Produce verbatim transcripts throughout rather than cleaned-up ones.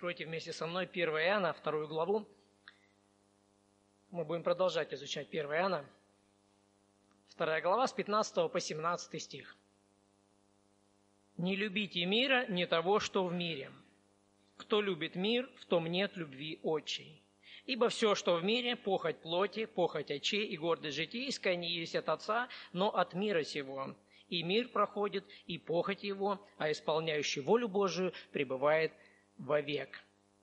откройте вместе со мной первое Иоанна, вторую главу. Мы будем продолжать изучать первое Иоанна. Вторая глава с пятнадцатого по семнадцатый стих. «Не любите мира, не того, что в мире. Кто любит мир, в том нет любви отчей. Ибо все, что в мире, похоть плоти, похоть очей и гордость житейская, не есть от Отца, но от мира сего. И мир проходит, и похоть его, а исполняющий волю Божию пребывает вовек».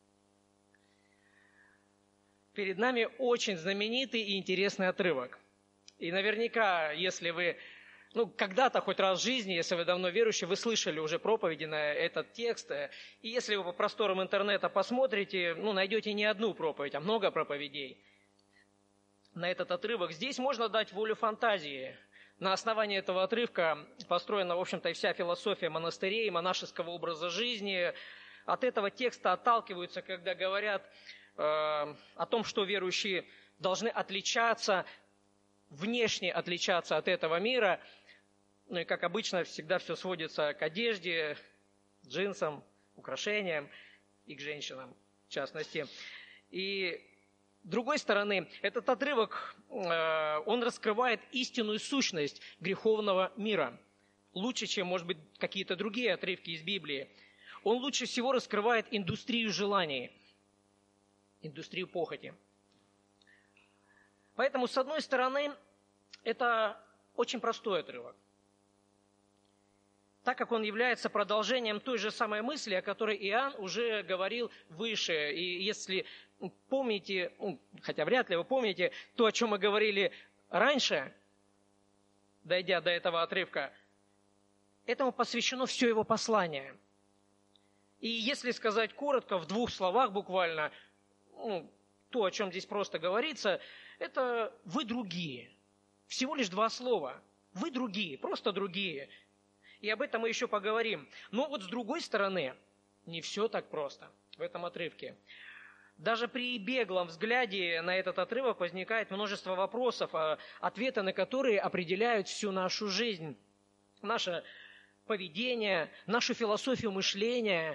Перед нами очень знаменитый и интересный отрывок. И наверняка, если вы, ну, когда-то, хоть раз в жизни, если вы давно верующий, вы слышали уже проповеди на этот текст. И если вы по просторам интернета посмотрите, ну, найдете не одну проповедь, а много проповедей на этот отрывок. Здесь можно дать волю фантазии. На основании этого отрывка построена, в общем-то, и вся философия монастырей, монашеского образа жизни. От этого текста отталкиваются, когда говорят э, о том, что верующие должны отличаться, внешне отличаться от этого мира. Ну и, как обычно, всегда все сводится к одежде, джинсам, украшениям и к женщинам, в частности. И с другой стороны, этот отрывок, он раскрывает истинную сущность греховного мира. Лучше, чем, может быть, какие-то другие отрывки из Библии. Он лучше всего раскрывает индустрию желаний, индустрию похоти. Поэтому, с одной стороны, это очень простой отрывок, так как он является продолжением той же самой мысли, о которой Иоанн уже говорил выше. И если помните, ну, хотя вряд ли вы помните, то, о чем мы говорили раньше, дойдя до этого отрывка, этому посвящено все его послание. И если сказать коротко, в двух словах буквально, ну, то, о чем здесь просто говорится, это «вы другие». Всего лишь два слова. «Вы другие», просто другие. И об этом мы еще поговорим. Но вот с другой стороны, не все так просто в этом отрывке. Даже при беглом взгляде на этот отрывок возникает множество вопросов, ответы на которые определяют всю нашу жизнь, наше поведение, нашу философию мышления.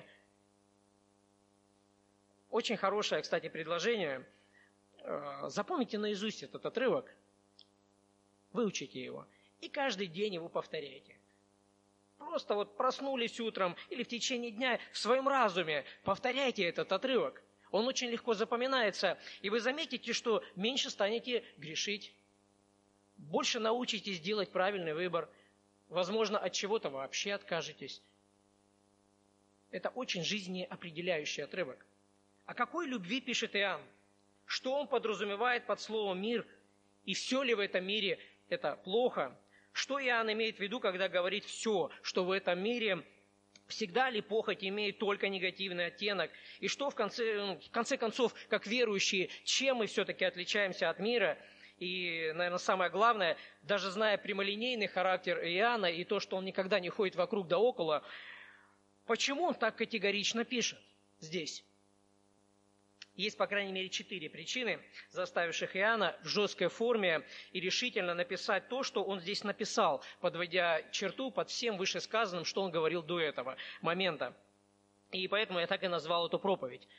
Очень хорошее, кстати, предложение. Запомните наизусть этот отрывок, выучите его, и каждый день его повторяйте. Просто вот проснулись утром или в течение дня в своем разуме повторяйте этот отрывок. Он очень легко запоминается, и вы заметите, что меньше станете грешить, больше научитесь делать правильный выбор, возможно, от чего-то вообще откажетесь. Это очень жизнеопределяющий отрывок. О какой любви пишет Иоанн? Что он подразумевает под словом «мир»? И все ли в этом мире это плохо? Что Иоанн имеет в виду, когда говорит «все», что в этом мире всегда ли похоть имеет только негативный оттенок? И что в конце, ну, в конце концов, как верующие, чем мы все-таки отличаемся от мира? И, наверное, самое главное, даже зная прямолинейный характер Иоанна и то, что он никогда не ходит вокруг да около, почему он так категорично пишет здесь? Есть, по крайней мере, четыре причины, заставивших Иоанна в жесткой форме и решительно написать то, что он здесь написал, подводя черту под всем вышесказанным, что он говорил до этого момента. И поэтому я так и назвал эту проповедь.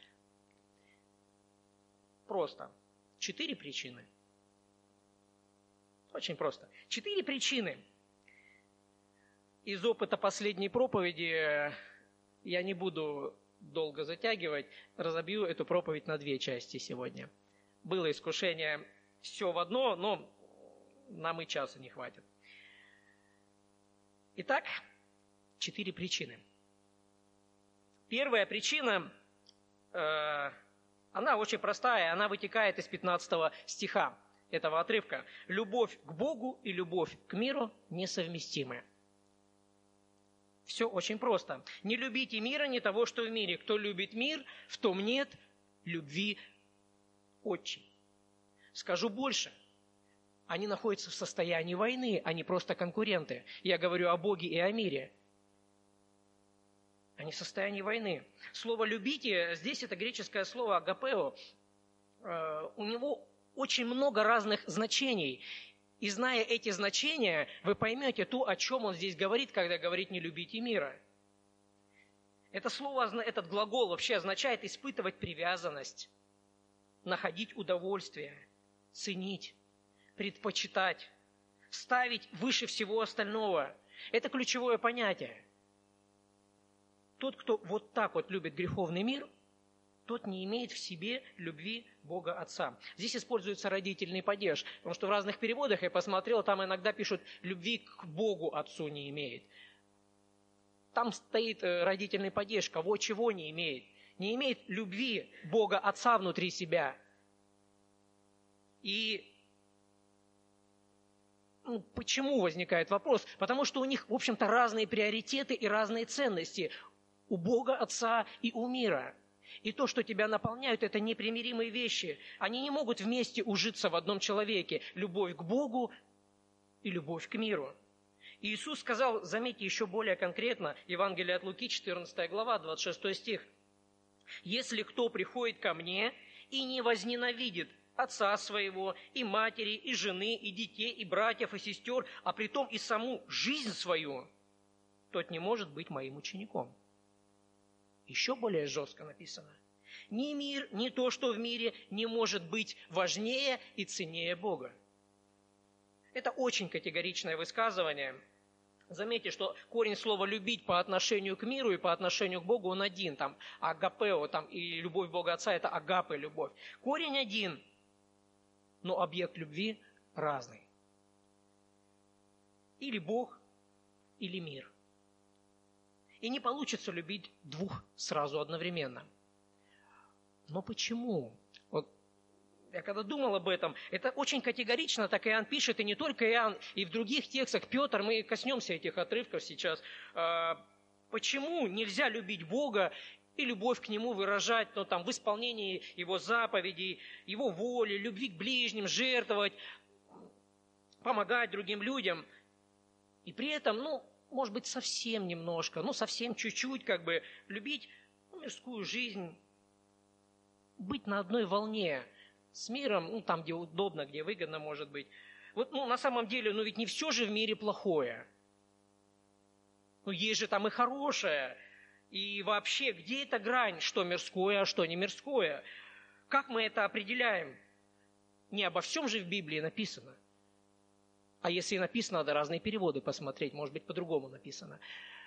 Просто. Четыре причины. Очень просто. Четыре причины. Из опыта последней проповеди я не буду долго затягивать, разобью эту проповедь на две части сегодня. Было искушение все в одно, но нам и часа не хватит. Итак, четыре причины. Первая причина, э, она очень простая, она вытекает из пятнадцатого стиха этого отрывка. Любовь к Богу и любовь к миру несовместимы. Все очень просто. Не любите мира, не того, что в мире. Кто любит мир, в том нет любви отчей. Скажу больше. Они находятся в состоянии войны, а не просто конкуренты. Я говорю о Боге и о мире. Они в состоянии войны. Слово «любите» здесь это греческое слово «агапео». У него очень много разных значений. И зная эти значения, вы поймете то, о чем он здесь говорит, когда говорит «не любите мира». Это слово, этот глагол вообще означает испытывать привязанность, находить удовольствие, ценить, предпочитать, ставить выше всего остального. Это ключевое понятие. Тот, кто вот так вот любит греховный мир, тот не имеет в себе любви Бога Отца. Здесь используется родительный падеж, потому что в разных переводах я посмотрел, там иногда пишут «любви к Богу Отцу не имеет». Там стоит родительный падеж, кого чего не имеет. Не имеет любви Бога Отца внутри себя. И ну, почему возникает вопрос? Потому что у них, в общем-то, разные приоритеты и разные ценности. У Бога Отца и у мира. И то, что тебя наполняют, это непримиримые вещи. Они не могут вместе ужиться в одном человеке. Любовь к Богу и любовь к миру. И Иисус сказал, заметьте еще более конкретно, Евангелие от Луки, четырнадцатая глава, двадцать шестой стих. «Если кто приходит ко мне и не возненавидит отца своего, и матери, и жены, и детей, и братьев, и сестер, а притом и саму жизнь свою, тот не может быть моим учеником». Еще более жестко написано. Ни мир, ни то, что в мире, не может быть важнее и ценнее Бога. Это очень категоричное высказывание. Заметьте, что корень слова «любить» по отношению к миру и по отношению к Богу, он один. Там агапео, там и любовь Бога Отца – это агапе, любовь. Корень один, но объект любви разный. Или Бог, или мир. И не получится любить двух сразу одновременно. Но почему? Вот я когда думал об этом, это очень категорично, так Иоанн пишет, и не только Иоанн, и в других текстах Петр, мы коснемся этих отрывков сейчас. Почему нельзя любить Бога и любовь к Нему выражать ну, там, в исполнении Его заповедей, Его воли, любви к ближним, жертвовать, помогать другим людям, и при этом, ну, может быть, совсем немножко, ну, совсем чуть-чуть, как бы, любить ну, мирскую жизнь, быть на одной волне с миром, ну, там, где удобно, где выгодно, может быть. Вот, ну, на самом деле, ну, ведь не все же в мире плохое. Ну, есть же там и хорошее. И вообще, где эта грань, что мирское, а что не мирское? Как мы это определяем? Не обо всем же в Библии написано. А если и написано, надо разные переводы посмотреть, может быть, по-другому написано.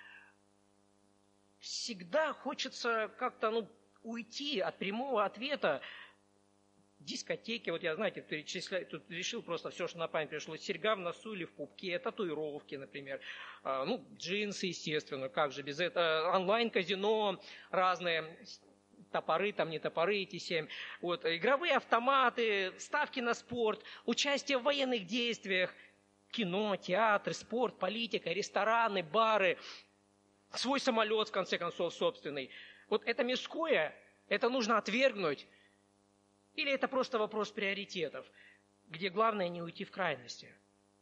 Всегда хочется как-то ну, уйти от прямого ответа. Дискотеки, вот я, знаете, перечисляю, тут решил просто все, что на память пришло. Серьга в носу или в пупке, татуировки, например. А, ну, джинсы, естественно, как же без этого. Онлайн-казино разные, топоры, там не топоры эти семь. Вот, игровые автоматы, ставки на спорт, участие в военных действиях. Кино, театр, спорт, политика, рестораны, бары, свой самолет, в конце концов, собственный. Вот это мирское, это нужно отвергнуть. Или это просто вопрос приоритетов, где главное не уйти в крайности.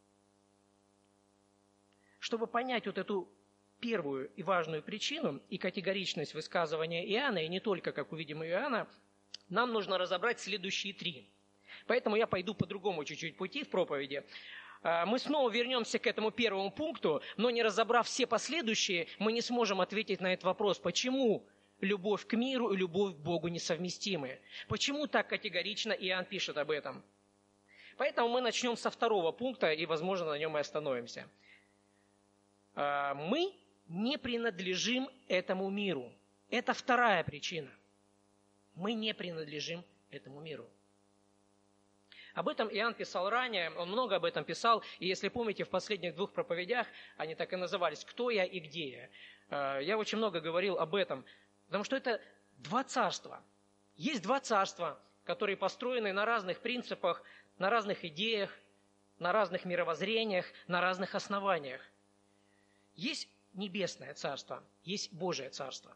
Чтобы понять вот эту первую и важную причину и категоричность высказывания Иоанна, и не только, как увидим у Иоанна, нам нужно разобрать следующие три. Поэтому я пойду по другому чуть-чуть пути в проповеди. Мы снова вернемся к этому первому пункту, но не разобрав все последующие, мы не сможем ответить на этот вопрос, почему любовь к миру и любовь к Богу несовместимы. Почему так категорично Иоанн пишет об этом? Поэтому мы начнем со второго пункта и, возможно, на нем и остановимся. Мы не принадлежим этому миру. Это вторая причина. Мы не принадлежим этому миру. Об этом Иоанн писал ранее, он много об этом писал, и если помните, в последних двух проповедях они так и назывались «Кто я и где я?». Я очень много говорил об этом, потому что это два царства. Есть два царства, которые построены на разных принципах, на разных идеях, на разных мировоззрениях, на разных основаниях. Есть небесное царство, есть Божие царство.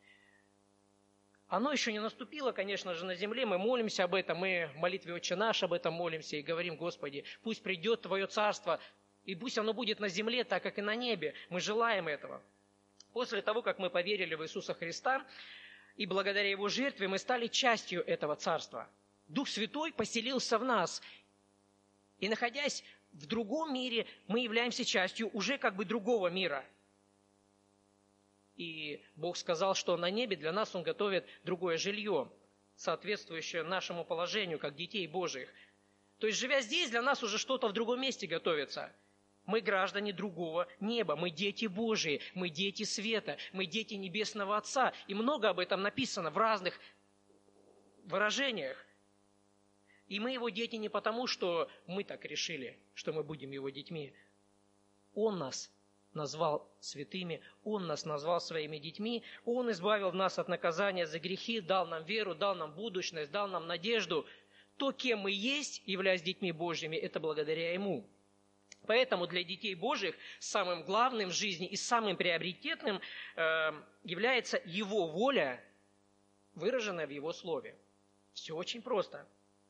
Оно еще не наступило, конечно же, на земле. Мы молимся об этом, мы в молитве «Отче наш» об этом молимся и говорим: Господи, пусть придет Твое царство, и пусть оно будет на земле, так как и на небе. Мы желаем этого. После того, как мы поверили в Иисуса Христа, и благодаря Его жертве мы стали частью этого царства. Дух Святой поселился в нас. И находясь в другом мире, мы являемся частью уже как бы другого мира. И Бог сказал, что на небе для нас Он готовит другое жилье, соответствующее нашему положению, как детей Божьих. То есть, живя здесь, для нас уже что-то в другом месте готовится. Мы граждане другого неба, мы дети Божьи, мы дети света, мы дети Небесного Отца. И много об этом написано в разных выражениях. И мы Его дети не потому, что мы так решили, что мы будем Его детьми. Он нас назвал святыми, Он нас назвал своими детьми, Он избавил нас от наказания за грехи, дал нам веру, дал нам будущность, дал нам надежду. То, кем мы есть, являясь детьми Божьими, это благодаря Ему. Поэтому для детей Божьих самым главным в жизни и самым приоритетным э, является Его воля, выраженная в Его Слове. Все очень просто.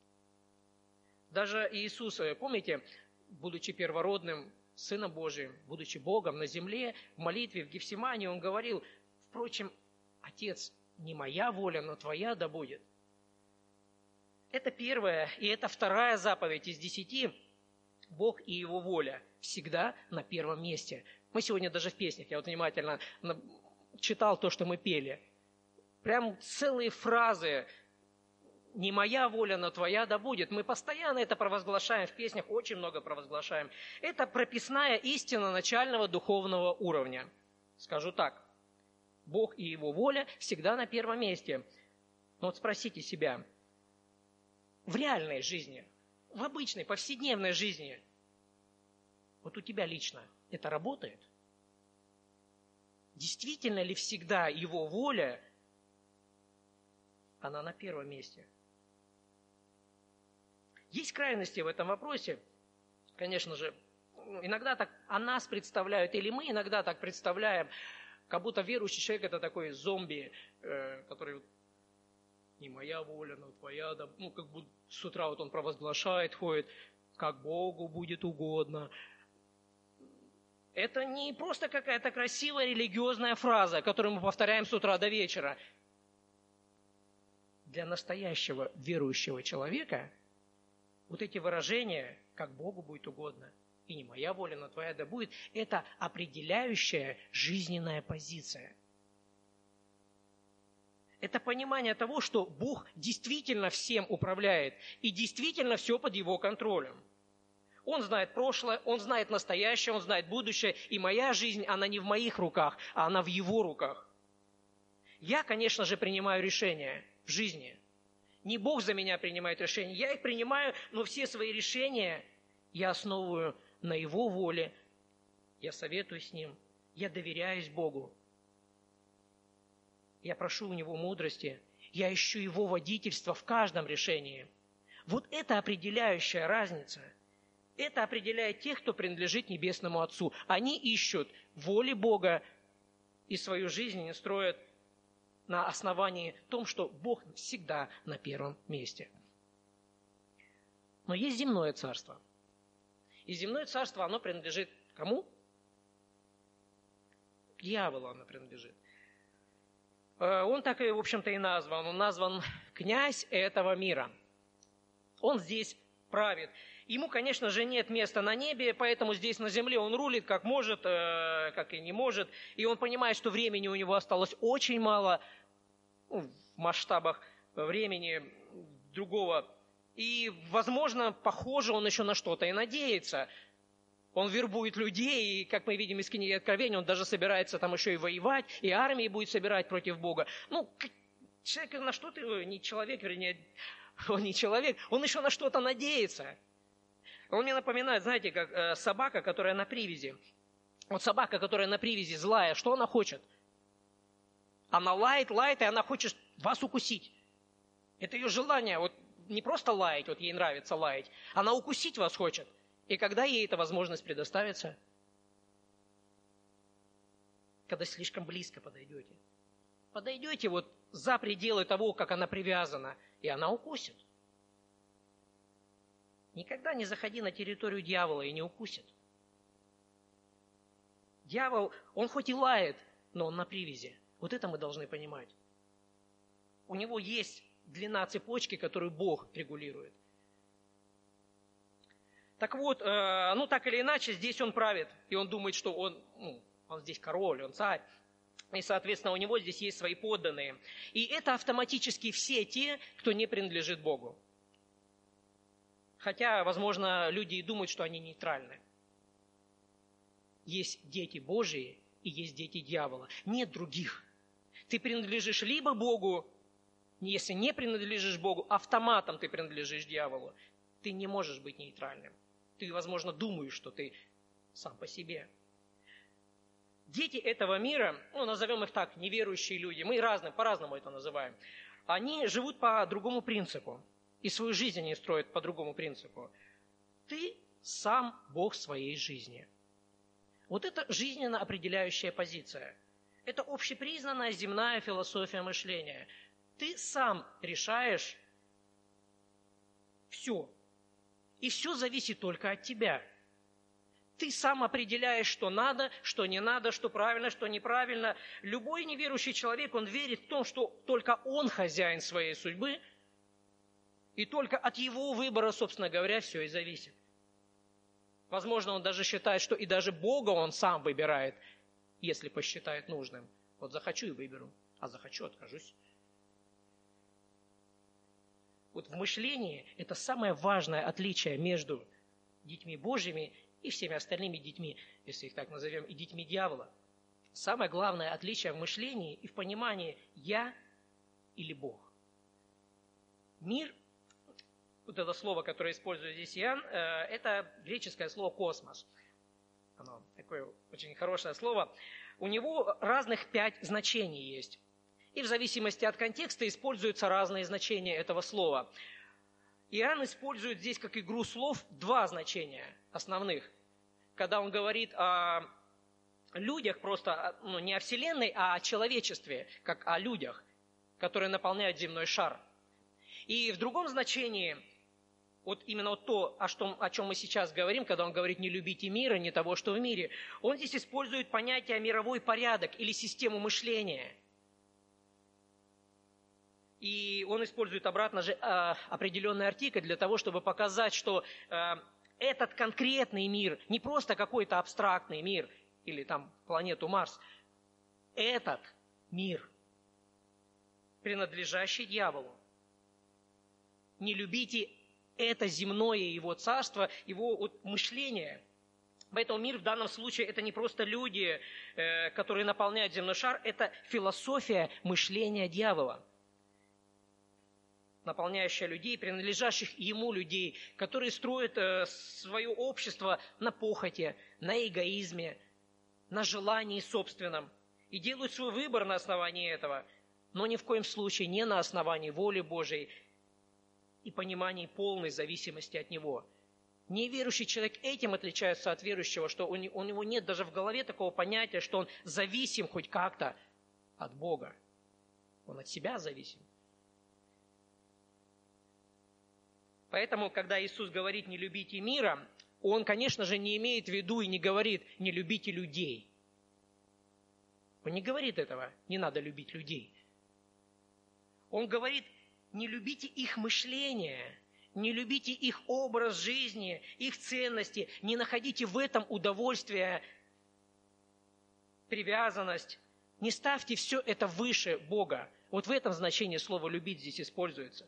Даже Иисус, помните, будучи первородным Сыном Божиим, будучи Богом на земле, в молитве в Гефсимании Он говорил: «Впрочем, Отец, не моя воля, но Твоя да будет». Это первая и это вторая заповедь из десяти. Бог и Его воля всегда на первом месте. Мы сегодня даже в песнях, я вот внимательно читал то, что мы пели. Прям целые фразы: «Не моя воля, но Твоя да будет». Мы постоянно это провозглашаем в песнях, очень много провозглашаем. Это прописная истина начального духовного уровня. Скажу так: Бог и Его воля всегда на первом месте. Но вот спросите себя, в реальной жизни, в обычной, повседневной жизни, вот у тебя лично это работает? Действительно ли всегда Его воля, она на первом месте? Есть крайности в этом вопросе. Конечно же, иногда так о нас представляют, или мы иногда так представляем, как будто верующий человек – это такой зомби, э, который не моя воля, но Твоя. Да, ну, как будто с утра вот он провозглашает, ходит, как Богу будет угодно. Это не просто какая-то красивая религиозная фраза, которую мы повторяем с утра до вечера. Для настоящего верующего человека вот эти выражения, как Богу будет угодно, и не моя воля, но Твоя да будет, это определяющая жизненная позиция. Это понимание того, что Бог действительно всем управляет и действительно все под Его контролем. Он знает прошлое, Он знает настоящее, Он знает будущее, и моя жизнь, она не в моих руках, а она в Его руках. Я, конечно же, принимаю решения в жизни. Не Бог за меня принимает решения, я их принимаю, но все свои решения я основываю на Его воле. Я советуюсь с Ним, я доверяюсь Богу. Я прошу у Него мудрости, я ищу Его водительство в каждом решении. Вот это определяющая разница. Это определяет тех, кто принадлежит Небесному Отцу. Они ищут воли Бога и свою жизнь не строят на основании том, что Бог всегда на первом месте. Но есть земное царство. И земное царство, оно принадлежит кому? Дьяволу оно принадлежит. Он так и, в общем-то, и назван. Он назван князь этого мира. Он здесь правит. Ему, конечно же, нет места на небе, поэтому здесь на земле он рулит как может, как и не может. И он понимает, что времени у него осталось очень мало, ну, в масштабах времени другого. И, возможно, похоже, он еще на что-то и надеется. Он вербует людей, и, как мы видим из книги Откровения, он даже собирается там еще и воевать, и армии будет собирать против Бога. Ну, человек на что-то, не человек, вернее, он не человек, он еще на что-то надеется. Он мне напоминает, знаете, как э, собака, которая на привязи. Вот собака, которая на привязи злая, что она хочет? Она лает, лает, и она хочет вас укусить. Это ее желание, вот не просто лаять, вот ей нравится лаять, она укусить вас хочет. И когда ей эта возможность предоставится? Когда слишком близко подойдете. Подойдете вот за пределы того, как она привязана, и она укусит. Никогда не заходи на территорию дьявола и не укусит. Дьявол, он хоть и лает, но он на привязи. Вот это мы должны понимать. У него есть длина цепочки, которую Бог регулирует. Так вот, ну так или иначе, здесь он правит, и он думает, что он, ну, он здесь король, он царь. и, соответственно, у него здесь есть свои подданные. И это автоматически все те, кто не принадлежит Богу. Хотя, возможно, люди и думают, что они нейтральны. Есть дети Божии и есть дети дьявола. Нет других. Ты принадлежишь либо Богу, если не принадлежишь Богу, автоматом ты принадлежишь дьяволу. Ты не можешь быть нейтральным. Ты, возможно, думаешь, что ты сам по себе. Дети этого мира, ну, назовем их так, неверующие люди, мы разные, по-разному это называем, они живут по другому принципу. И свою жизнь они строят по другому принципу. Ты сам Бог своей жизни. Вот это жизненно определяющая позиция. Это общепризнанная земная философия мышления. Ты сам решаешь все. И все зависит только от тебя. Ты сам определяешь, что надо, что не надо, что правильно, что неправильно. Любой неверующий человек, он верит в том, что только он хозяин своей судьбы, и только от его выбора, собственно говоря, все и зависит. Возможно, он даже считает, что и даже Бога он сам выбирает, если посчитает нужным. Вот захочу и выберу, а захочу откажусь. Вот в мышлении это самое важное отличие между детьми Божьими и всеми остальными детьми, если их так назовем, и детьми дьявола. Самое главное отличие в мышлении и в понимании «я» или «Бог». Мир, вот это слово, которое использует здесь Иоанн, это греческое слово «космос». Оно такое очень хорошее слово. У него разных пять значений есть. И в зависимости от контекста используются разные значения этого слова. Иоанн использует здесь как игру слов два значения основных. Когда он говорит о людях, просто ну, не о Вселенной, а о человечестве, как о людях, которые наполняют земной шар. И в другом значении, вот именно вот то, о, что, о чем мы сейчас говорим, когда он говорит «не любите мира, не того, что в мире», он здесь использует понятие «мировой порядок» или «систему мышления». И он использует обратно же э, определенный артикль для того, чтобы показать, что э, этот конкретный мир, не просто какой-то абстрактный мир, или там планету Марс, этот мир, принадлежащий дьяволу. Не любите это земное его царство, его вот, мышление. Поэтому мир в данном случае это не просто люди, э, которые наполняют земной шар, это философия мышления дьявола, наполняющая людей, принадлежащих ему людей, которые строят э, свое общество на похоти, на эгоизме, на желании собственном и делают свой выбор на основании этого, но ни в коем случае не на основании воли Божией и понимании полной зависимости от Него. Неверующий человек этим отличается от верующего, что у него нет даже в голове такого понятия, что он зависим хоть как-то от Бога. Он от себя зависим. Поэтому, когда Иисус говорит «не любите мира», Он, конечно же, не имеет в виду и не говорит «не любите людей». Он не говорит этого, не надо любить людей. Он говорит «не любите их мышление», не любите их образ жизни, их ценности, не находите в этом удовольствие, привязанность, не ставьте все это выше Бога. Вот в этом значении слово «любить» здесь используется.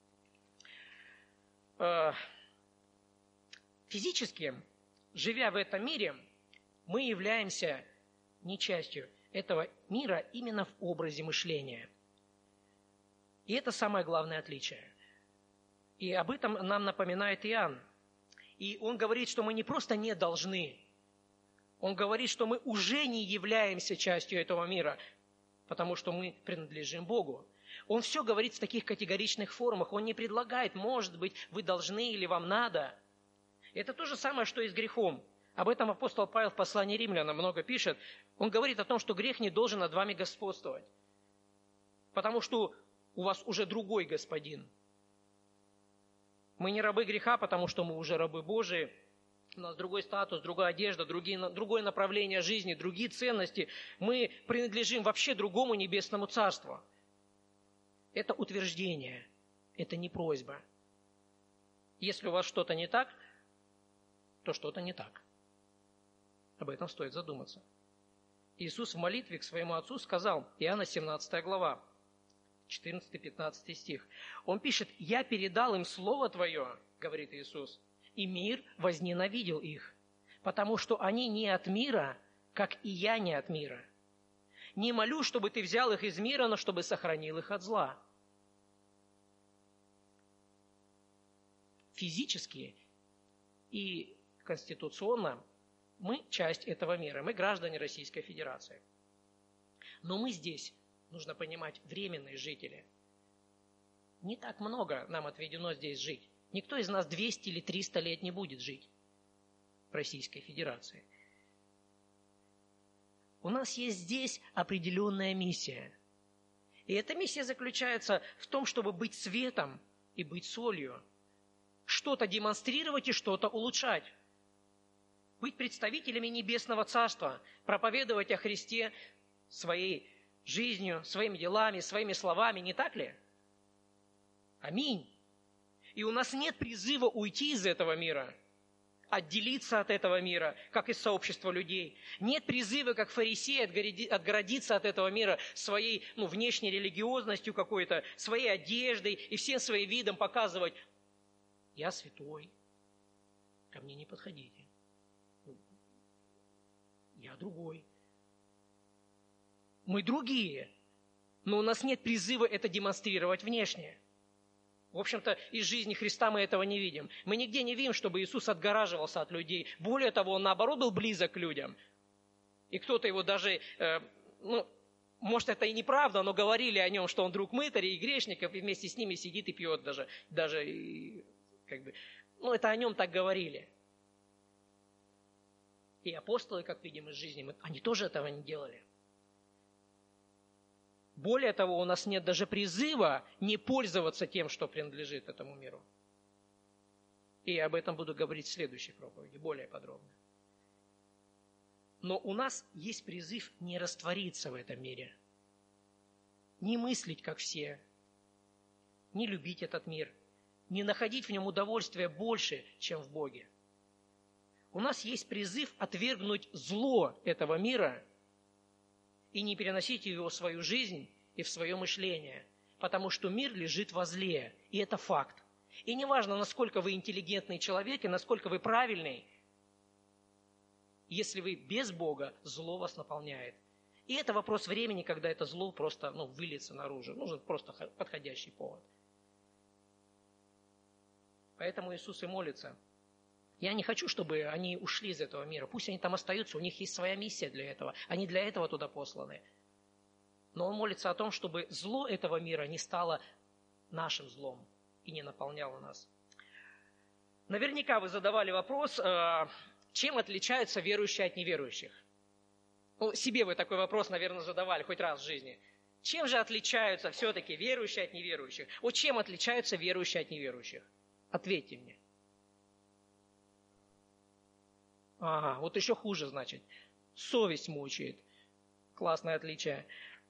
Физически, живя в этом мире, мы являемся не частью этого мира именно в образе мышления. И это самое главное отличие. И об этом нам напоминает Иоанн. И он говорит, что мы не просто не должны, он говорит, что мы уже не являемся частью этого мира, потому что мы принадлежим Богу. Он все говорит в таких категоричных формах. Он не предлагает, может быть, вы должны или вам надо. Это то же самое, что и с грехом. Об этом апостол Павел в послании Римлянам много пишет. Он говорит о том, что грех не должен над вами господствовать, потому что у вас уже другой господин. Мы не рабы греха, потому что мы уже рабы Божии. У нас другой статус, другая одежда, другие, другое направление жизни, другие ценности. Мы принадлежим вообще другому небесному царству. Это утверждение, это не просьба. Если у вас что-то не так, то что-то не так. Об этом стоит задуматься. Иисус в молитве к своему Отцу сказал, Иоанна семнадцатая глава, четырнадцатый-пятнадцатый стих. Он пишет: «Я передал им Слово Твое, — говорит Иисус, — и мир возненавидел их, потому что они не от мира, как и я не от мира. Не молю, чтобы Ты взял их из мира, но чтобы сохранил их от зла». Физически и конституционно мы часть этого мира, мы граждане Российской Федерации. Но мы здесь, нужно понимать, временные жители. Не так много нам отведено здесь жить. Никто из нас двести или триста лет не будет жить в Российской Федерации. У нас есть здесь определенная миссия. И эта миссия заключается в том, чтобы быть светом и быть солью. Что-то демонстрировать и что-то улучшать. Быть представителями Небесного Царства, проповедовать о Христе своей жизнью, своими делами, своими словами, не так ли? Аминь. И у нас нет призыва уйти из этого мира, отделиться от этого мира, как из сообщества людей. Нет призыва, как фарисеи, отгородиться от этого мира своей ну, внешней религиозностью какой-то, своей одеждой и всем своим видом показывать: я святой, ко мне не подходите. Я другой. Мы другие, но у нас нет призыва это демонстрировать внешне. В общем-то, из жизни Христа мы этого не видим. Мы нигде не видим, чтобы Иисус отгораживался от людей. Более того, Он, наоборот, был близок к людям. И кто-то его даже, э, ну, может, это и неправда, но говорили о Нем, что Он друг мытарей и грешников, и вместе с ними сидит и пьет даже. даже и, как бы, ну, это о Нем так говорили. И апостолы, как видим из жизни, они тоже этого не делали. Более того, у нас нет даже призыва не пользоваться тем, что принадлежит этому миру. И я об этом буду говорить в следующей проповеди, более подробно. Но у нас есть призыв не раствориться в этом мире, не мыслить, как все, не любить этот мир, не находить в нем удовольствия больше, чем в Боге. У нас есть призыв отвергнуть зло этого мира и не переносить его в свою жизнь и в свое мышление, потому что мир лежит во зле, и это факт. И неважно, насколько вы интеллигентный человек и насколько вы правильный, если вы без Бога, зло вас наполняет. И это вопрос времени, когда это зло просто ну, выльется наружу. Нужен просто подходящий повод. Поэтому Иисус и молится: я не хочу, чтобы они ушли из этого мира. Пусть они там остаются, у них есть своя миссия для этого. Они для этого туда посланы. Но Он молится о том, чтобы зло этого мира не стало нашим злом и не наполняло нас. Наверняка вы задавали вопрос, чем отличаются верующие от неверующих? Ну, себе вы такой вопрос, наверное, задавали хоть раз в жизни. Чем же отличаются все-таки верующие от неверующих? Вот чем отличаются верующие от неверующих? Ответьте мне. Ага, вот еще хуже, значит. Совесть мучает. Классное отличие.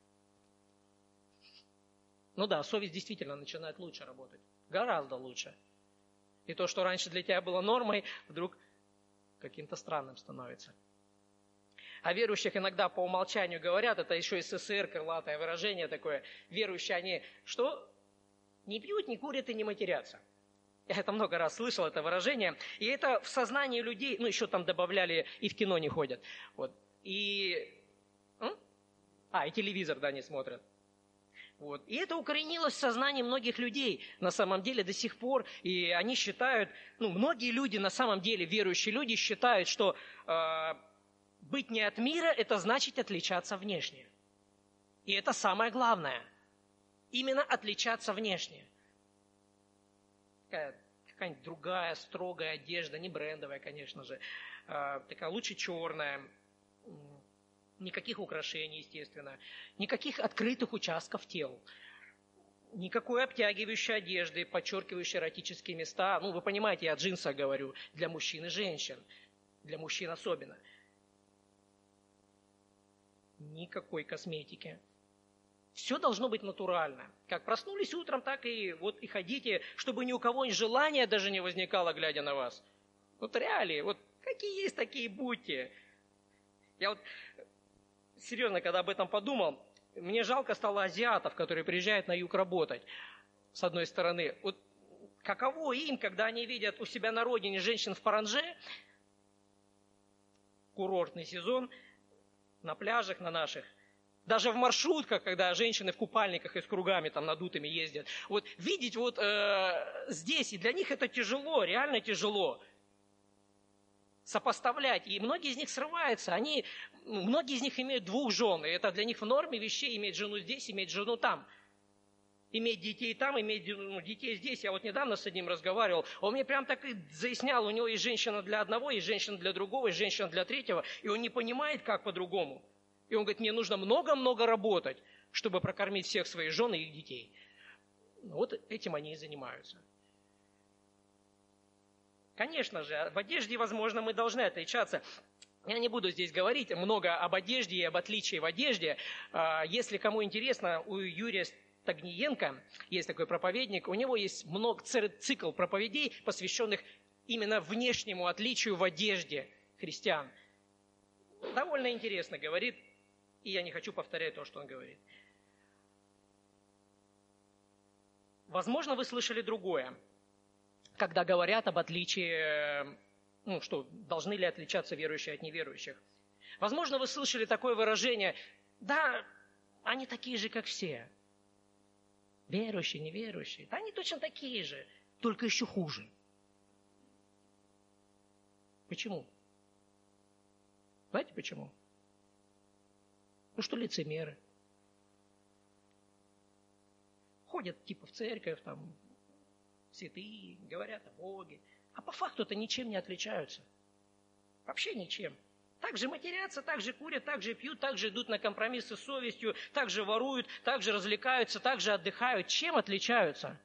Ну да, совесть действительно начинает лучше работать. Гораздо лучше. И то, что раньше для тебя было нормой, вдруг каким-то странным становится. О верующих иногда по умолчанию говорят, это еще из СССР крылатое выражение такое. Верующие, они что? Не пьют, не курят и не матерятся. Я это много раз слышал, это выражение. И это в сознании людей, ну, еще там добавляли, и в кино не ходят. Вот. И... А, и телевизор, да, не смотрят. Вот. И это укоренилось в сознании многих людей на самом деле до сих пор. И они считают, ну, многие люди, на самом деле, верующие люди, считают, что э, быть не от мира – это значит отличаться внешне. И это самое главное. Именно отличаться внешне. Какая, какая-нибудь другая строгая одежда, не брендовая, конечно же, э, такая лучше черная, никаких украшений, естественно, никаких открытых участков тел, никакой обтягивающей одежды, подчеркивающей эротические места. Ну, вы понимаете, я о джинсах говорю, для мужчин и женщин, для мужчин особенно. Никакой косметики. Все должно быть натурально. Как проснулись утром, так и вот и ходите, чтобы ни у кого желания даже не возникало, глядя на вас. Вот реалии, вот какие есть, такие будьте. Я вот серьезно, когда об этом подумал, мне жалко стало азиатов, которые приезжают на юг работать, с одной стороны. Вот каково им, когда они видят у себя на родине женщин в паранже, курортный сезон, на пляжах на наших, даже в маршрутках, когда женщины в купальниках и с кругами там надутыми ездят. Вот видеть вот э, здесь, и для них это тяжело, реально тяжело. Сопоставлять. И многие из них срываются. Они, многие из них имеют двух жен. И это для них в норме вещей иметь жену здесь, иметь жену там. Иметь детей там, иметь ну, детей здесь. Я вот недавно с одним разговаривал. Он мне прям так и заяснял. У него есть женщина для одного, есть женщина для другого, есть женщина для третьего. И он не понимает, как по-другому. И он говорит, мне нужно много-много работать, чтобы прокормить всех своих жен и их детей. Вот этим они и занимаются. Конечно же, в одежде, возможно, мы должны отличаться. Я не буду здесь говорить много об одежде и об отличии в одежде. Если кому интересно, у Юрия Стагниенко есть такой проповедник, у него есть много, цикл проповедей, посвященных именно внешнему отличию в одежде христиан. Довольно интересно говорит, и я не хочу повторять то, что он говорит. Возможно, вы слышали другое, когда говорят об отличии, ну что, должны ли отличаться верующие от неверующих. Возможно, вы слышали такое выражение, да, они такие же, как все. Верующие, неверующие, да они точно такие же, только еще хуже. Почему? Знаете почему? Ну что лицемеры. Ходят типа в церковь, там, святые, говорят о Боге. А по факту-то ничем не отличаются. Вообще ничем. Так же матерятся, так же курят, так же пьют, так же идут на компромиссы с совестью, так же воруют, так же развлекаются, так же отдыхают. Чем отличаются?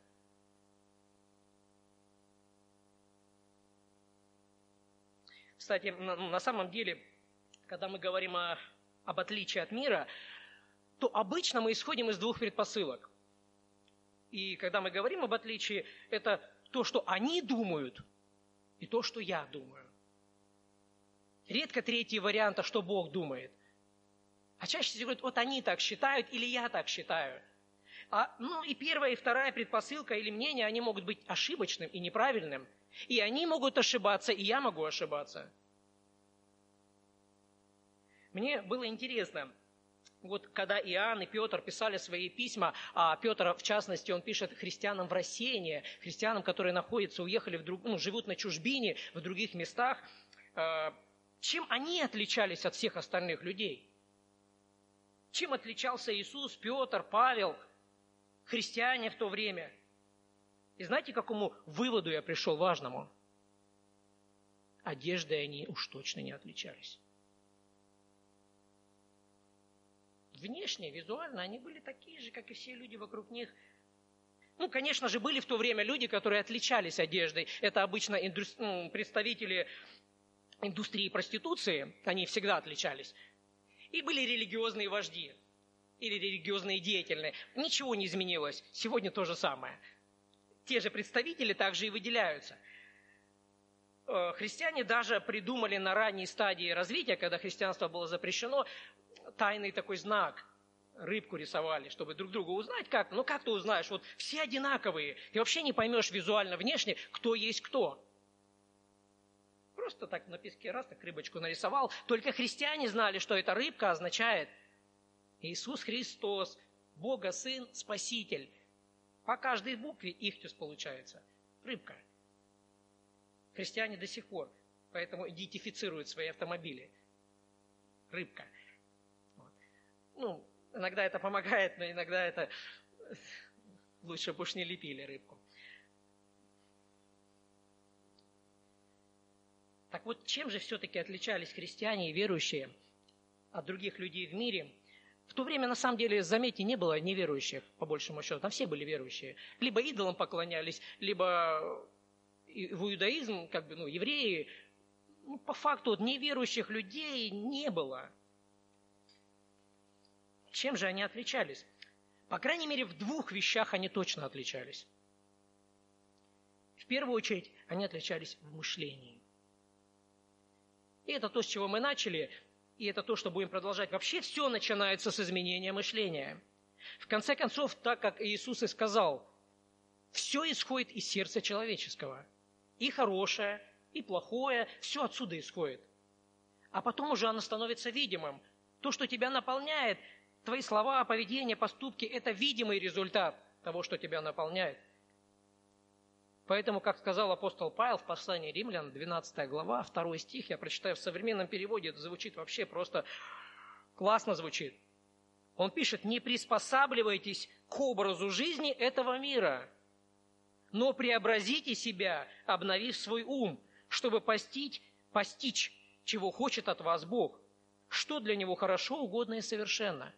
Кстати, на, на самом деле, когда мы говорим о, об отличии от мира, то обычно мы исходим из двух предпосылок. И когда мы говорим об отличии, это то, что они думают, и то, что я думаю. Редко третий вариант, а что Бог думает. А чаще всего говорят, вот они так считают, или я так считаю. А, ну и первая, и вторая предпосылка или мнение, они могут быть ошибочным и неправильным. И они могут ошибаться, и я могу ошибаться. Мне было интересно, вот когда Иоанн и Петр писали свои письма, а Петр, в частности, он пишет христианам в рассеянии, христианам, которые находятся, уехали, в друг, ну, живут на чужбине, в других местах, чем они отличались от всех остальных людей? Чем отличался Иисус, Петр, Павел, христиане в то время? И знаете, к какому выводу я пришел важному? Одеждой они уж точно не отличались. Внешне, визуально они были такие же, как и все люди вокруг них. Ну, конечно же, были в то время люди, которые отличались одеждой. Это обычно инду... представители индустрии проституции, они всегда отличались. И были религиозные вожди или религиозные деятели. Ничего не изменилось. Сегодня то же самое. Те же представители также и выделяются. Христиане даже придумали на ранней стадии развития, когда христианство было запрещено, тайный такой знак. Рыбку рисовали, чтобы друг друга узнать. Как? Ну как ты узнаешь? Вот все одинаковые. Ты вообще не поймешь визуально, внешне, кто есть кто. Просто так на песке раз, так рыбочку нарисовал. Только христиане знали, что эта рыбка означает Иисус Христос, Бога Сын, Спаситель. По каждой букве ихтюс получается. Рыбка. Христиане до сих пор поэтому идентифицируют свои автомобили. Рыбка. Вот. Ну, иногда это помогает, но иногда это лучше бы уж не лепили рыбку. Так вот, чем же все-таки отличались христиане и верующие от других людей в мире? В то время, на самом деле, заметьте, не было неверующих, по большему счету. Там все были верующие. Либо идолам поклонялись, либо в иудаизм, как бы, ну, евреи. Ну, по факту, вот, неверующих людей не было. Чем же они отличались? По крайней мере, в двух вещах они точно отличались. В первую очередь, они отличались в мышлении. И это то, с чего мы начали. И это то, что будем продолжать. Вообще все начинается с изменения мышления. В конце концов, так как Иисус и сказал, все исходит из сердца человеческого. И хорошее, и плохое, все отсюда исходит. А потом уже оно становится видимым. То, что тебя наполняет, твои слова, поведение, поступки – это видимый результат того, что тебя наполняет. Поэтому, как сказал апостол Павел в послании Римлян, двенадцатая глава, второй стих, я прочитаю в современном переводе, это звучит вообще просто классно звучит. Он пишет: «Не приспосабливайтесь к образу жизни этого мира, но преобразите себя, обновив свой ум, чтобы постичь, постичь, чего хочет от вас Бог, что для Него хорошо, угодно и совершенно».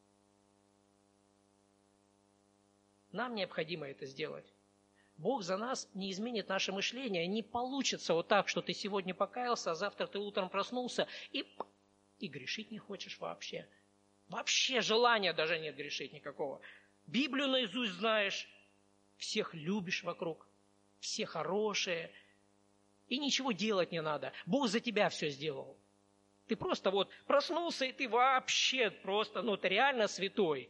Нам необходимо это сделать. Бог за нас не изменит наше мышление. Не получится вот так, что ты сегодня покаялся, а завтра ты утром проснулся и, и грешить не хочешь вообще. Вообще желания даже нет грешить никакого. Библию наизусть знаешь, всех любишь вокруг, все хорошие, и ничего делать не надо. Бог за тебя все сделал. Ты просто вот проснулся, и ты вообще просто, ну ты реально святой.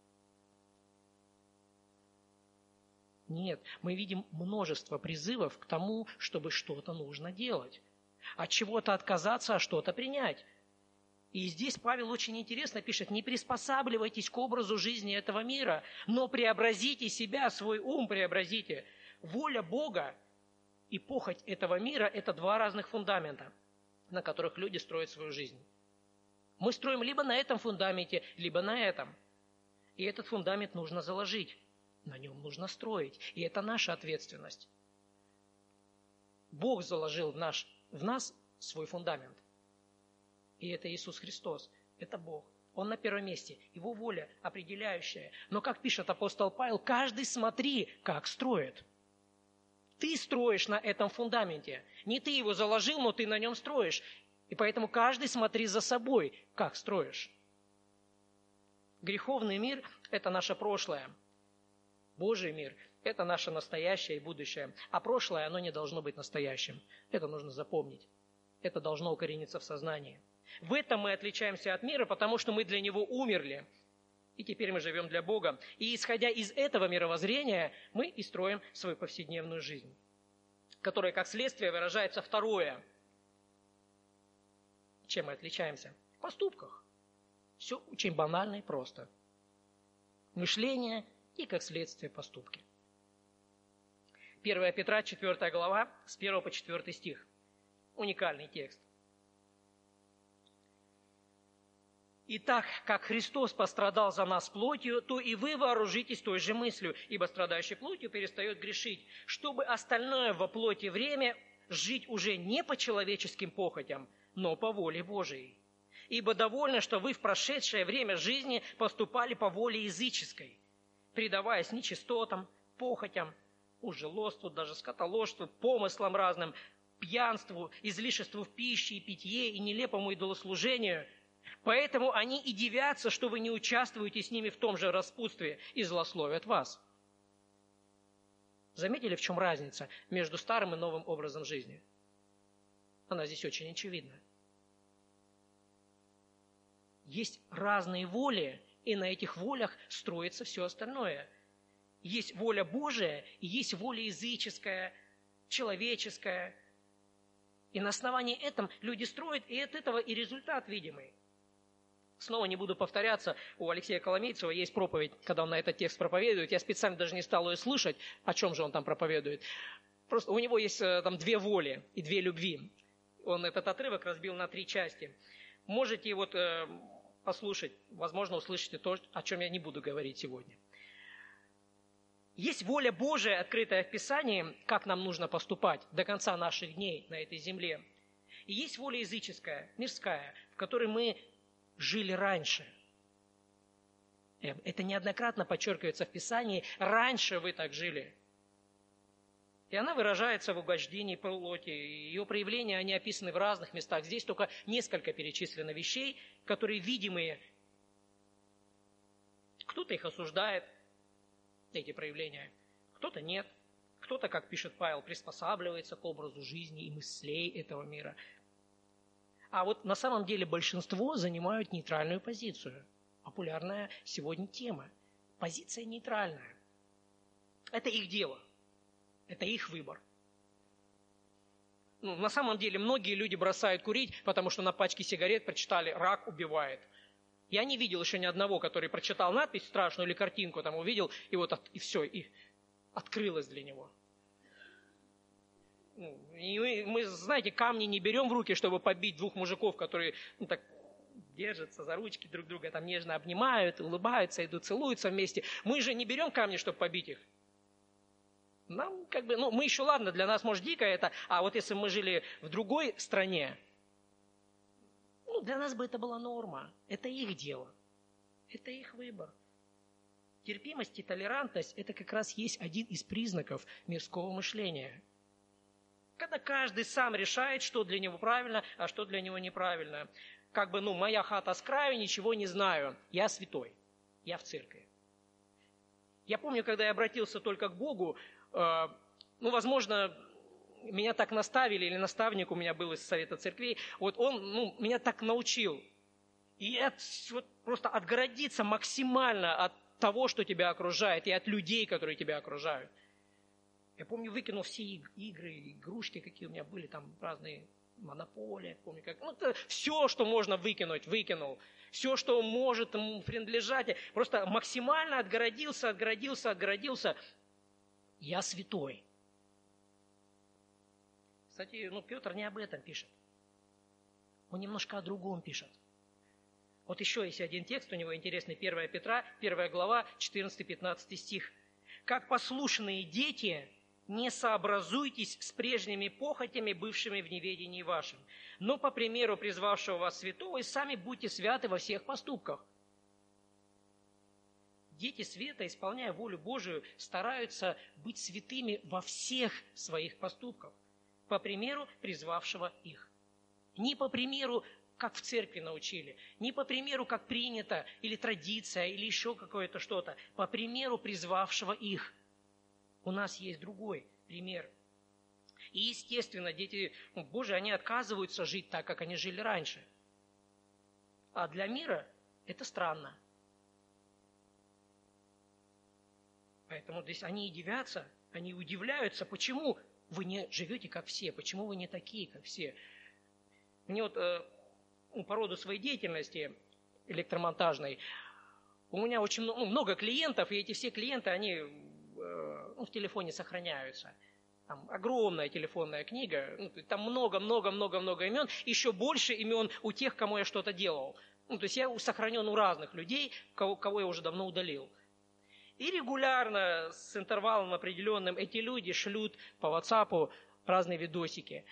Нет, мы видим множество призывов к тому, чтобы что-то нужно делать. От чего-то отказаться, а что-то принять. И здесь Павел очень интересно пишет: «Не приспосабливайтесь к образу жизни этого мира, но преобразите себя, свой ум преобразите». Воля Бога и похоть этого мира – это два разных фундамента, на которых люди строят свою жизнь. Мы строим либо на этом фундаменте, либо на этом. И этот фундамент нужно заложить. На нем нужно строить. И это наша ответственность. Бог заложил в, наш, в нас свой фундамент. И это Иисус Христос. Это Бог. Он на первом месте. Его воля определяющая. Но, как пишет апостол Павел, каждый смотри, как строит. Ты строишь на этом фундаменте. Не ты его заложил, но ты на нем строишь. И поэтому каждый смотри за собой, как строишь. Греховный мир – это наше прошлое. Божий мир – это наше настоящее и будущее. А прошлое, оно не должно быть настоящим. Это нужно запомнить. Это должно укорениться в сознании. В этом мы отличаемся от мира, потому что мы для него умерли. И теперь мы живем для Бога. И исходя из этого мировоззрения, мы и строим свою повседневную жизнь, которая, как следствие, выражается второе. Чем мы отличаемся? В поступках. Все очень банально и просто. Мышление и, как следствие, поступки. первое Петра, четвёртая глава, с первого по четвёртый стих. Уникальный текст. «Итак, как Христос пострадал за нас плотью, то и вы вооружитесь той же мыслью, ибо страдающий плотью перестает грешить, чтобы остальное во плоти время жить уже не по человеческим похотям, но по воле Божией. Ибо довольно, что вы в прошедшее время жизни поступали по воле языческой, предаваясь нечистотам, похотям, мужелоству, даже скотоложству, помыслам разным, пьянству, излишеству в пище и питье и нелепому идолослужению. Поэтому они и дивятся, что вы не участвуете с ними в том же распутстве и злословят вас». Заметили, в чем разница между старым и новым образом жизни? Она здесь очень очевидна. Есть разные воли, и на этих волях строится все остальное. Есть воля Божия, и есть воля языческая, человеческая. И на основании этого люди строят, и от этого и результат видимый. Снова не буду повторяться, у Алексея Коломейцева есть проповедь, когда он на этот текст проповедует. Я специально даже не стал ее слышать, о чем же он там проповедует. Просто у него есть там две воли и две любви. Он этот отрывок разбил на три части. Можете вот э, послушать, возможно, услышите то, о чем я не буду говорить сегодня. Есть воля Божия, открытая в Писании, как нам нужно поступать до конца наших дней на этой земле. И есть воля языческая, мирская, в которой мы жили раньше. Это неоднократно подчеркивается в Писании. Раньше вы так жили. И она выражается в угождении плоти. Ее проявления, они описаны в разных местах. Здесь только несколько перечислено вещей, которые видимые. Кто-то их осуждает, эти проявления. Кто-то нет. Кто-то, как пишет Павел, приспосабливается к образу жизни и мыслей этого мира. А вот на самом деле большинство занимают нейтральную позицию. Популярная сегодня тема. Позиция нейтральная. Это их дело. Это их выбор. Ну, на самом деле многие люди бросают курить, потому что на пачке сигарет прочитали «рак убивает». Я не видел еще ни одного, который прочитал надпись страшную или картинку, там увидел, и вот от, и все, и открылось для него. Ну, и мы, мы, знаете, камни не берем в руки, чтобы побить двух мужиков, которые ну, так держатся за ручки друг друга, там нежно обнимают, улыбаются, идут, целуются вместе. Мы же не берем камни, чтобы побить их. Нам как бы, ну, мы еще, ладно, для нас, может, дико это, а вот если бы мы жили в другой стране, ну, для нас бы это была норма. Это их дело. Это их выбор. Терпимость и толерантность – это как раз есть один из признаков мирского мышления. Когда каждый сам решает, что для него правильно, а что для него неправильно. Как бы, ну, моя хата с краю, ничего не знаю. Я святой. Я в церкви. Я помню, когда я обратился только к Богу, э, ну, возможно, меня так наставили, или наставник у меня был из Совета Церквей, вот он ну, меня так научил. И от, вот, просто отгородиться максимально от того, что тебя окружает, и от людей, которые тебя окружают. Я помню, выкинул все игры, игрушки, какие у меня были, там разные монополии, помню, как, ну, все, что можно выкинуть, выкинул. Все, что может ему принадлежать, просто максимально отгородился, отгородился, отгородился. Я святой. Кстати, ну, Петр не об этом пишет. Он немножко о другом пишет. Вот еще есть один текст у него интересный, первое Петра, первая глава, четырнадцатый-пятнадцатый стих. «Как послушные дети, не сообразуйтесь с прежними похотями, бывшими в неведении вашем, но по примеру призвавшего вас святого, и сами будьте святы во всех поступках». Дети света, исполняя волю Божию, стараются быть святыми во всех своих поступках, по примеру призвавшего их. Не по примеру, как в церкви научили, не по примеру, как принято, или традиция, или еще какое-то что-то, по примеру призвавшего их. У нас есть другой пример. И, естественно, дети Божии, они отказываются жить так, как они жили раньше. А для мира это странно. Поэтому здесь они и дивятся, они удивляются, почему вы не живете, как все, почему вы не такие, как все. Мне вот э, по роду своей деятельности электромонтажной, у меня очень много, ну, много клиентов, и эти все клиенты, они э, ну, в телефоне сохраняются. Там огромная телефонная книга, ну, там много-много-много-много имен, еще больше имен у тех, кому я что-то делал. Ну, то есть я сохранен у разных людей, кого, кого я уже давно удалил. И регулярно, с интервалом определенным, эти люди шлют по WhatsApp разные видосики.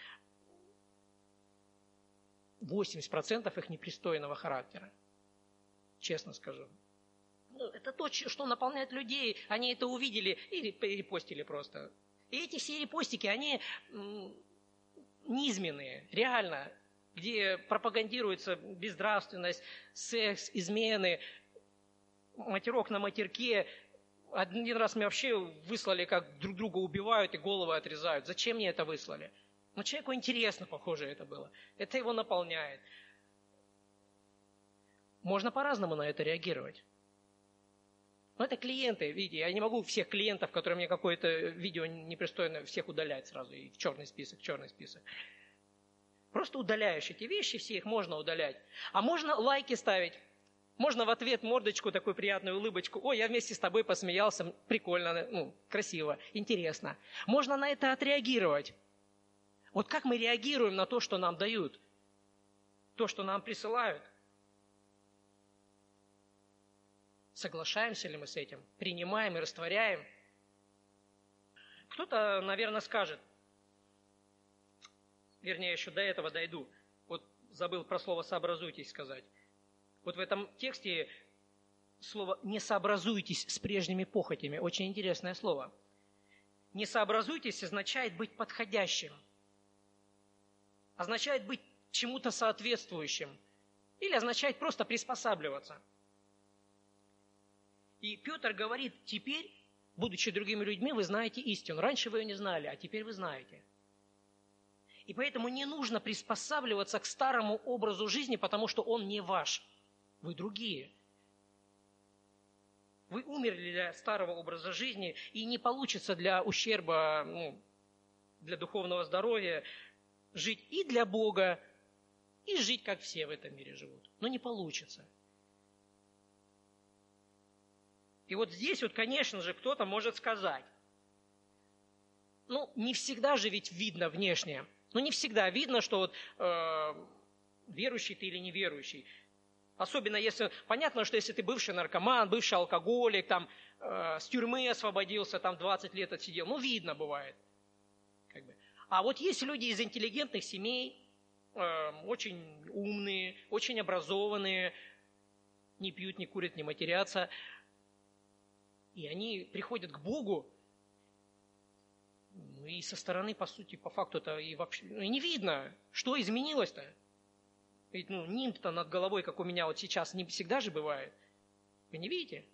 восемьдесят процентов их непристойного характера. Честно скажу. Ну, это то, что наполняет людей. Они это увидели и репостили просто. И эти все репостики, они низменные, реально. Где пропагандируется безнравственность, секс, измены, матерок на матерке. Один раз мне вообще выслали, как друг друга убивают и головы отрезают. Зачем мне это выслали? Но человеку интересно, похоже, это было. Это его наполняет. Можно по-разному на это реагировать. Но это клиенты, видите, я не могу всех клиентов, которые мне какое-то видео непристойное, всех удалять сразу и в черный список, в черный список. Просто удаляешь эти вещи, все их можно удалять. А можно лайки ставить. Можно в ответ мордочку, такую приятную улыбочку. Ой, я вместе с тобой посмеялся, прикольно, ну, красиво, интересно. Можно на это отреагировать. Вот как мы реагируем на то, что нам дают? То, что нам присылают? Соглашаемся ли мы с этим? Принимаем и растворяем? Кто-то, наверное, скажет, вернее, еще до этого дойду. Вот забыл про слово «сообразуйтесь» сказать. Вот в этом тексте слово «не сообразуйтесь с прежними похотями» очень интересное слово. «Не сообразуйтесь» означает быть подходящим, означает быть чему-то соответствующим или означает просто приспосабливаться. И Петр говорит, теперь, будучи другими людьми, вы знаете истину. Раньше вы ее не знали, а теперь вы знаете. И поэтому не нужно приспосабливаться к старому образу жизни, потому что он не ваш. Вы другие. Вы умерли для старого образа жизни, и не получится для ущерба, ну, для духовного здоровья жить и для Бога, и жить, как все в этом мире живут. Но не получится. И вот здесь вот, конечно же, кто-то может сказать, ну, не всегда же ведь видно внешне. Ну, не всегда видно, что вот э, верующий ты или неверующий. Особенно если, понятно, что если ты бывший наркоман, бывший алкоголик, там, э, с тюрьмы освободился, там двадцать лет отсидел, ну, видно бывает. Как бы. А вот есть люди из интеллигентных семей, э, очень умные, очень образованные, не пьют, не курят, не матерятся, и они приходят к Богу, ну, и со стороны, по сути, по факту это и вообще ну, и не видно, что изменилось-то. Ведь ну, нимб-то над головой, как у меня вот сейчас, не всегда же бывает. Вы не видите?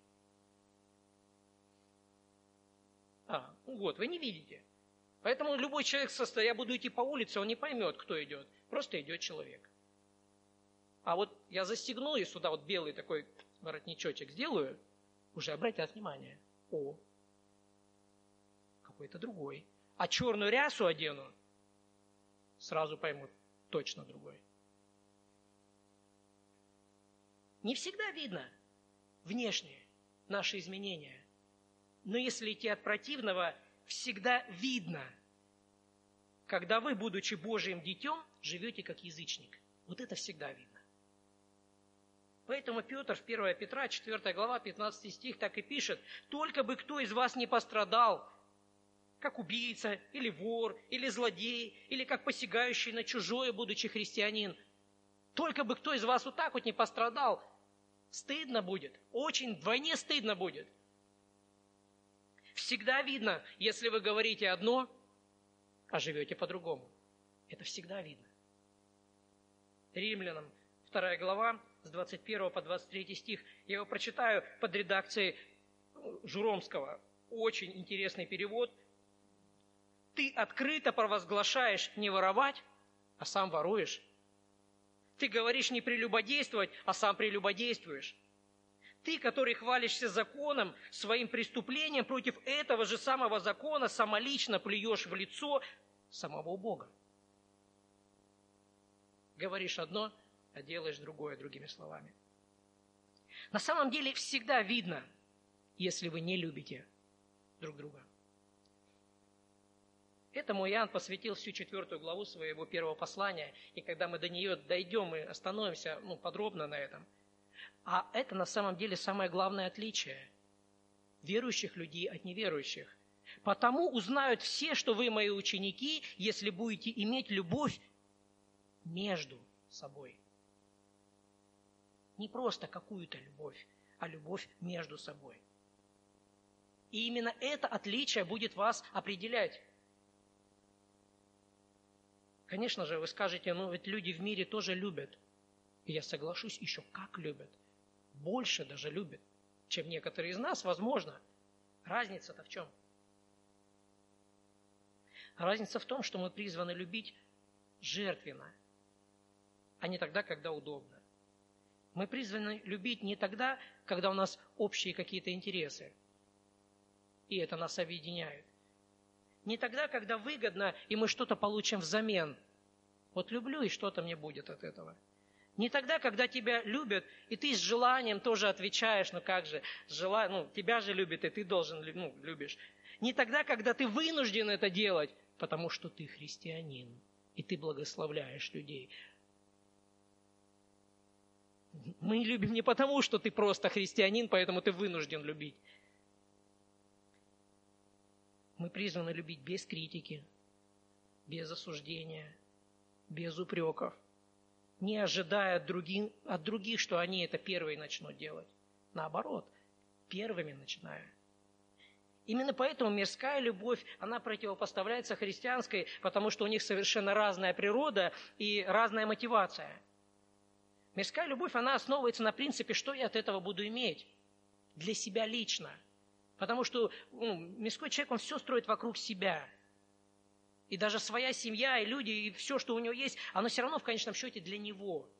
А, ну вот, вы не видите. Поэтому любой человек, я буду идти по улице, он не поймет, кто идет. Просто идет человек. А вот я застегну и сюда вот белый такой воротничочек сделаю, уже обратят внимание. О, какой-то другой. А черную рясу одену, сразу поймут, точно другой. Не всегда видно внешние наши изменения. Но если идти от противного, всегда видно, когда вы, будучи Божьим детем, живете как язычник. Вот это всегда видно. Поэтому Петр в первое Петра, четвёртая глава, пятнадцатый стих так и пишет: «Только бы кто из вас не пострадал, как убийца, или вор, или злодей, или как посягающий на чужое, будучи христианин. Только бы кто из вас вот так вот не пострадал, стыдно будет, очень вдвойне стыдно будет». Всегда видно, если вы говорите одно, а живете по-другому. Это всегда видно. Римлянам, вторая глава, с двадцать первого по двадцать третий стих. Я его прочитаю под редакцией Журомского. Очень интересный перевод. «Ты открыто провозглашаешь не воровать, а сам воруешь. Ты говоришь не прелюбодействовать, а сам прелюбодействуешь. Ты, который хвалишься законом, своим преступлением против этого же самого закона самолично плюешь в лицо самого Бога. Говоришь одно, а делаешь другое, другими словами». На самом деле всегда видно, если вы не любите друг друга. Этому Иоанн посвятил всю четвертую главу своего первого послания, и когда мы до нее дойдем, мы остановимся ну, подробно на этом. А это на самом деле самое главное отличие верующих людей от неверующих. «Потому узнают все, что вы мои ученики, если будете иметь любовь между собой». Не просто какую-то любовь, а любовь между собой. И именно это отличие будет вас определять. Конечно же, вы скажете, ну ведь люди в мире тоже любят. И я соглашусь, еще как любят. Больше даже любят, чем некоторые из нас, возможно. Разница-то в чем? Разница в том, что мы призваны любить жертвенно, а не тогда, когда удобно. Мы призваны любить не тогда, когда у нас общие какие-то интересы, и это нас объединяет. Не тогда, когда выгодно, и мы что-то получим взамен. Вот люблю, и что-то мне будет от этого. Не тогда, когда тебя любят, и ты с желанием тоже отвечаешь, ну как же, жела... ну, тебя же любят, и ты должен, ну, любишь. Не тогда, когда ты вынужден это делать, потому что ты христианин, и ты благословляешь людей. Мы любим не потому, что ты просто христианин, поэтому ты вынужден любить. Мы призваны любить без критики, без осуждения, без упреков, не ожидая от других, от других, что они это первые начнут делать. Наоборот, первыми начиная. Именно поэтому мирская любовь, она противопоставляется христианской, потому что у них совершенно разная природа и разная мотивация. Мирская любовь, она основывается на принципе, что я от этого буду иметь для себя лично. Потому что ну, мирской человек, он все строит вокруг себя. И даже своя семья, и люди, и все, что у него есть, оно все равно в конечном счете для него.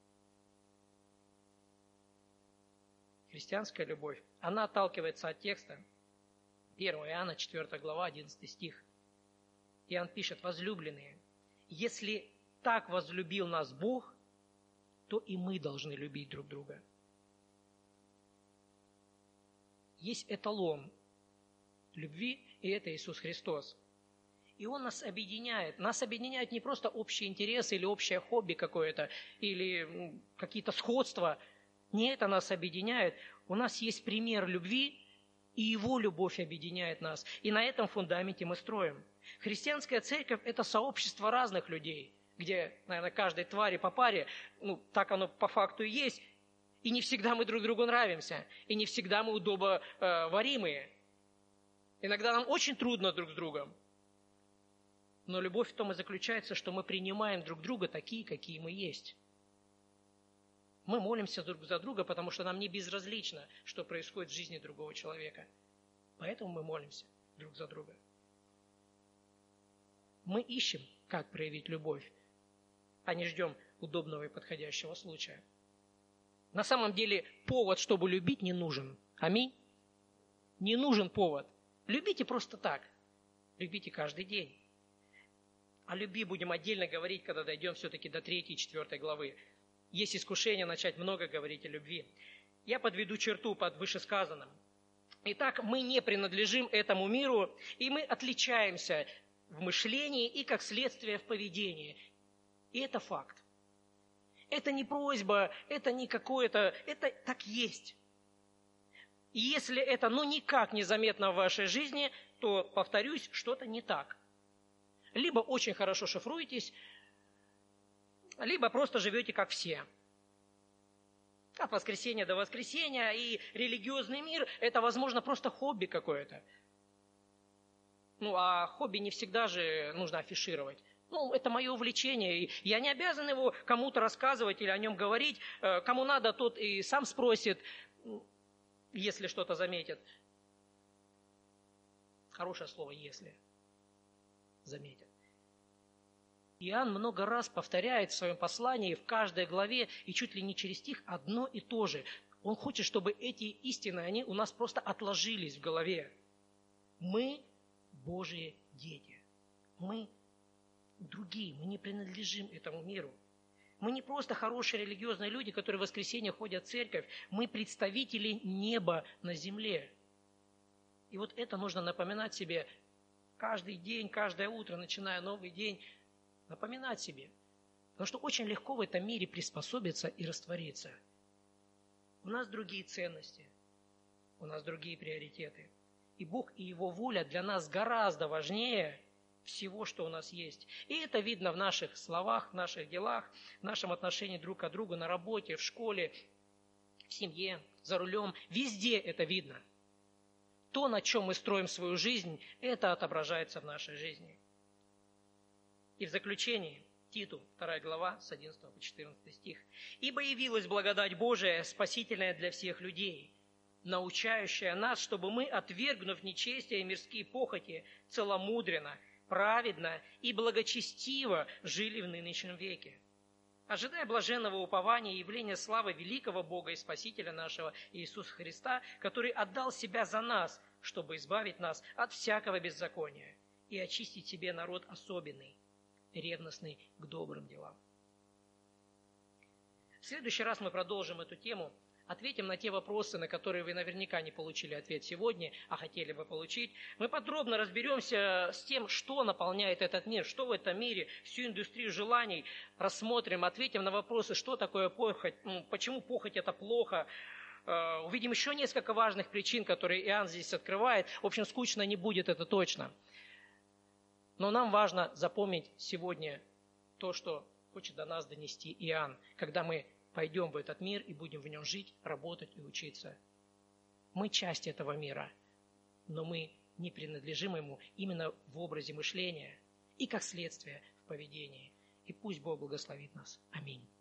Христианская любовь, она отталкивается от текста. первое Иоанна, четвёртая глава, одиннадцатый стих. Иоанн пишет: возлюбленные, если так возлюбил нас Бог, то и мы должны любить друг друга. Есть эталон любви, и это Иисус Христос. И Он нас объединяет. Нас объединяют не просто общие интересы или общее хобби какое-то, или какие-то сходства. Не это нас объединяет. У нас есть пример любви, и Его любовь объединяет нас. И на этом фундаменте мы строим. Христианская церковь – это сообщество разных людей, где, наверное, каждой твари по паре, ну, так оно по факту и есть. И не всегда мы друг другу нравимся, и не всегда мы удобоваримые. Иногда нам очень трудно друг с другом. Но любовь в том и заключается, что мы принимаем друг друга такие, какие мы есть. Мы молимся друг за друга, потому что нам не безразлично, что происходит в жизни другого человека. Поэтому мы молимся друг за друга. Мы ищем, как проявить любовь, а не ждем удобного и подходящего случая. На самом деле повод, чтобы любить, не нужен. Аминь. Не нужен повод. Любите просто так. Любите каждый день. О любви будем отдельно говорить, когда дойдем все-таки до третьей и четвёртой главы. Есть искушение начать много говорить о любви. Я подведу черту под вышесказанным. Итак, мы не принадлежим этому миру, и мы отличаемся в мышлении и, как следствие, в поведении. И это факт. Это не просьба, это не какое-то, это так есть. И если это ну никак не заметно в вашей жизни, то, повторюсь, что-то не так. Либо очень хорошо шифруетесь, либо просто живете как все. От воскресенья до воскресенья, и религиозный мир – это, возможно, просто хобби какое-то. Ну, а хобби не всегда же нужно афишировать. Ну, это мое увлечение, и я не обязан его кому-то рассказывать или о нем говорить. Кому надо, тот и сам спросит, если что-то заметит. Хорошее слово «если» заметит. Иоанн много раз повторяет в своем послании, в каждой главе, и чуть ли не через стих, одно и то же. Он хочет, чтобы эти истины, они у нас просто отложились в голове. Мы Божьи дети. Мы другие, мы не принадлежим этому миру. Мы не просто хорошие религиозные люди, которые в воскресенье ходят в церковь. Мы представители неба на земле. И вот это нужно напоминать себе каждый день, каждое утро, начиная новый день, напоминать себе. Потому что очень легко в этом мире приспособиться и раствориться. У нас другие ценности, у нас другие приоритеты. И Бог и Его воля для нас гораздо важнее всего, что у нас есть. И это видно в наших словах, в наших делах, в нашем отношении друг к другу, на работе, в школе, в семье, за рулем. Везде это видно. То, на чем мы строим свою жизнь, это отображается в нашей жизни. И в заключении, Титу, вторая глава, с одиннадцатого по четырнадцатый стих. «Ибо явилась благодать Божия, спасительная для всех людей, научающая нас, чтобы мы, отвергнув нечестие и мирские похоти, целомудренно, праведно и благочестиво жили в нынешнем веке, ожидая блаженного упования и явления славы великого Бога и Спасителя нашего Иисуса Христа, который отдал Себя за нас, чтобы избавить нас от всякого беззакония и очистить себе народ особенный, ревностный к добрым делам». В следующий раз мы продолжим эту тему, ответим на те вопросы, на которые вы наверняка не получили ответ сегодня, а хотели бы получить. Мы подробно разберемся с тем, что наполняет этот мир, что в этом мире, всю индустрию желаний рассмотрим, ответим на вопросы, что такое похоть, почему похоть – это плохо. Увидим еще несколько важных причин, которые Иоанн здесь открывает. В общем, скучно не будет, это точно. Но нам важно запомнить сегодня то, что хочет до нас донести Иоанн, когда мы пойдем в этот мир и будем в нем жить, работать и учиться. Мы часть этого мира, но мы не принадлежим ему именно в образе мышления и, как следствие, в поведении. И пусть Бог благословит нас. Аминь.